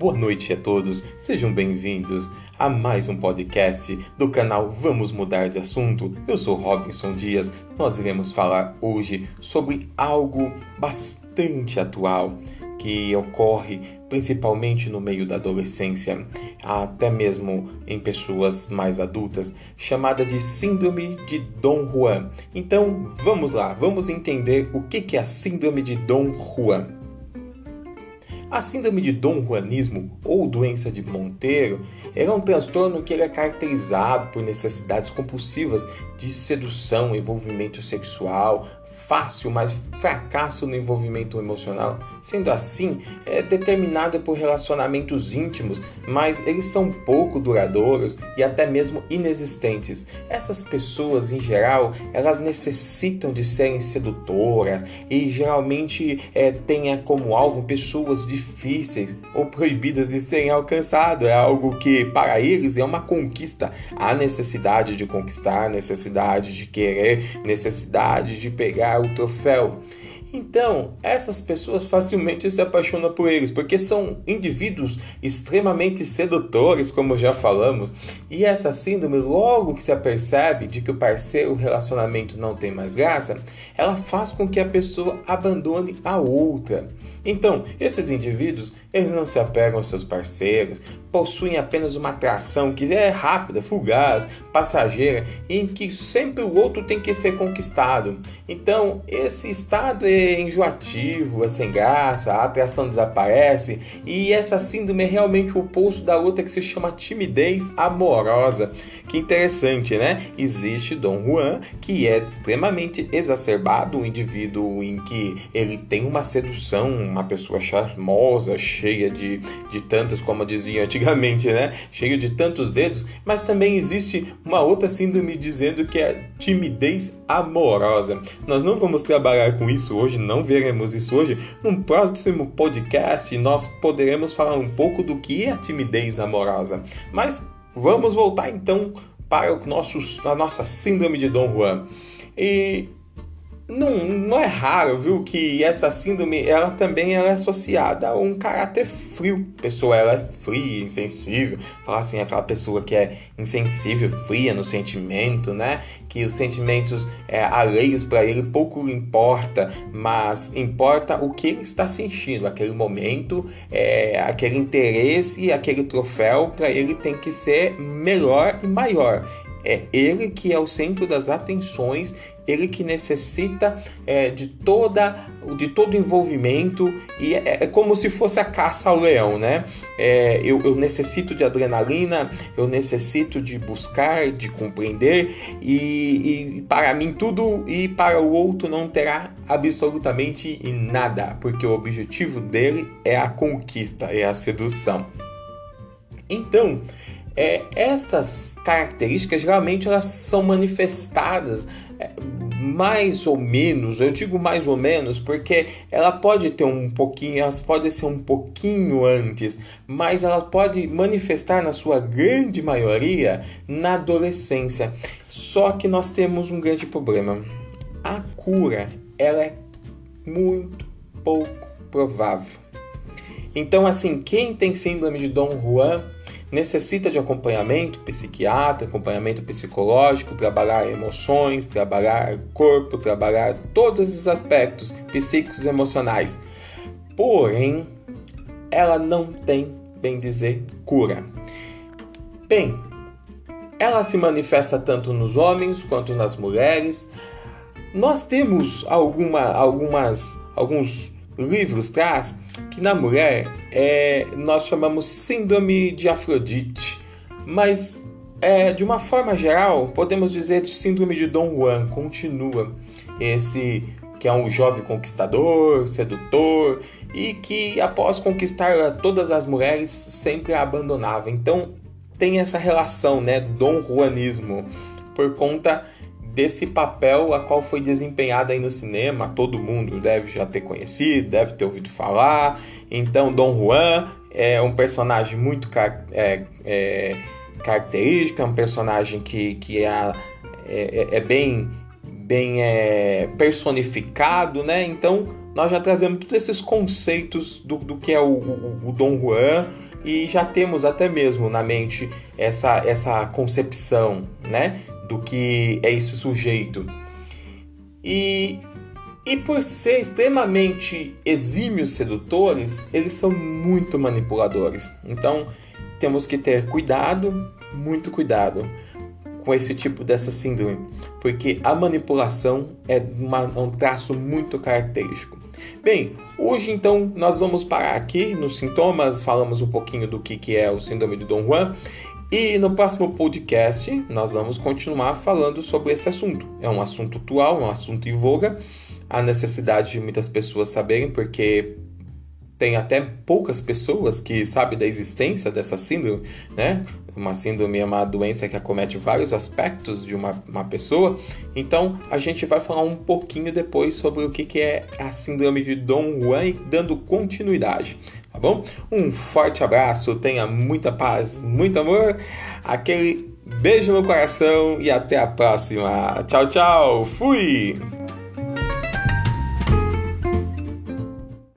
boa noite a todos, sejam bem-vindos a mais um podcast do canal Vamos Mudar de Assunto. Eu sou Robinson Dias, nós iremos falar hoje sobre algo bastante atual que ocorre principalmente no meio da adolescência, até mesmo em pessoas mais adultas, chamada de Síndrome de Dom Juan. Então, vamos lá, vamos entender o que é a Síndrome de Dom Juan. A síndrome de Dom Juanismo, ou doença de Monteiro, é um transtorno que ele é caracterizado por necessidades compulsivas de sedução, envolvimento sexual, fácil, mas fracasso no envolvimento emocional. Sendo assim, é determinado por relacionamentos íntimos, mas eles são pouco duradouros e até mesmo inexistentes. Essas pessoas, em geral, elas necessitam de serem sedutoras e geralmente têm como alvo pessoas difíceis ou proibidas de serem alcançadas. É algo que, para eles, é uma conquista. Há necessidade de conquistar, necessidade de querer, necessidade de pegar o troféu. Então, essas pessoas facilmente se apaixonam por eles, porque são indivíduos extremamente sedutores, como já falamos, e essa síndrome, logo que se apercebe de que o parceiro, o relacionamento não tem mais graça, ela faz com que a pessoa abandone a outra. Então, esses indivíduos, eles não se apegam aos seus parceiros, possuem apenas uma atração que é rápida, fugaz, passageira, em que sempre o outro tem que ser conquistado. Então, esse estado é enjoativo, é sem graça, a atração desaparece, e essa síndrome é realmente o oposto da outra, que se chama timidez amorosa. Que interessante, né? Existe Dom Juan, que é extremamente exacerbado, um indivíduo em que ele tem uma sedução, uma pessoa charmosa, cheia de tantos, como diziam antigamente, né? Cheio de tantos dedos, mas também existe uma outra síndrome dizendo que é timidez amorosa. Nós não vamos trabalhar com isso hoje, não veremos isso hoje. Num próximo podcast nós poderemos falar um pouco do que é a timidez amorosa. Mas vamos voltar então para a nossa síndrome de Dom Juan. E não é raro, viu, que essa síndrome ela também é associada a um caráter frio. A pessoa ela é fria, insensível. Fala assim, aquela pessoa que é insensível, fria no sentimento, né? Que os sentimentos alheios para ele pouco importa, mas importa o que ele está sentindo. Aquele momento, aquele interesse, aquele troféu, para ele tem que ser melhor e maior. É ele que é o centro das atenções, ele que necessita de todo envolvimento, e é como se fosse a caça ao leão, né? Eu necessito de adrenalina, eu necessito de buscar, de compreender, e para mim tudo, e para o outro não terá absolutamente nada, porque o objetivo dele é a conquista, é a sedução. Então, essas características geralmente elas são manifestadas mais ou menos, eu digo mais ou menos porque ela pode ter elas podem ser um pouquinho antes, mas ela pode manifestar na sua grande maioria na adolescência. Só que nós temos um grande problema. A cura, ela é muito pouco provável. Então, assim, quem tem síndrome de Dom Juan necessita de acompanhamento psiquiátrico, acompanhamento psicológico, trabalhar emoções, trabalhar corpo, trabalhar todos esses aspectos psíquicos e emocionais. Porém, ela não tem, bem dizer, cura. Bem, ela se manifesta tanto nos homens quanto nas mulheres. Nós temos alguns livros traz que na mulher nós chamamos síndrome de Afrodite, mas de uma forma geral podemos dizer de síndrome de Dom Juan. Continua esse que é um jovem conquistador, sedutor, e que após conquistar todas as mulheres sempre a abandonava. Então tem essa relação, né, Dom Juanismo, por conta desse papel a qual foi desempenhado aí no cinema. Todo mundo deve já ter conhecido, deve ter ouvido falar. Então, Dom Juan é um personagem muito característico, é um personagem que é bem personificado, né? Então, nós já trazemos todos esses conceitos do que é o Dom Juan, e já temos até mesmo na mente essa concepção, né, do que é esse sujeito. E por ser extremamente exímios sedutores, eles são muito manipuladores. Então, temos que ter cuidado, muito cuidado com esse tipo dessa síndrome, porque a manipulação é um traço muito característico. Bem, hoje então nós vamos parar aqui nos sintomas, falamos um pouquinho do que é o síndrome de Dom Juan, e no próximo podcast nós vamos continuar falando sobre esse assunto. É um assunto atual, é um assunto em voga, a necessidade de muitas pessoas saberem, porque tem até poucas pessoas que sabem da existência dessa síndrome, né? Uma síndrome é uma doença que acomete vários aspectos de uma pessoa. Então, a gente vai falar um pouquinho depois sobre o que é a síndrome de Dom Juan, dando continuidade, tá bom? Um forte abraço, tenha muita paz, muito amor, aquele beijo no coração e até a próxima. Tchau, tchau, fui!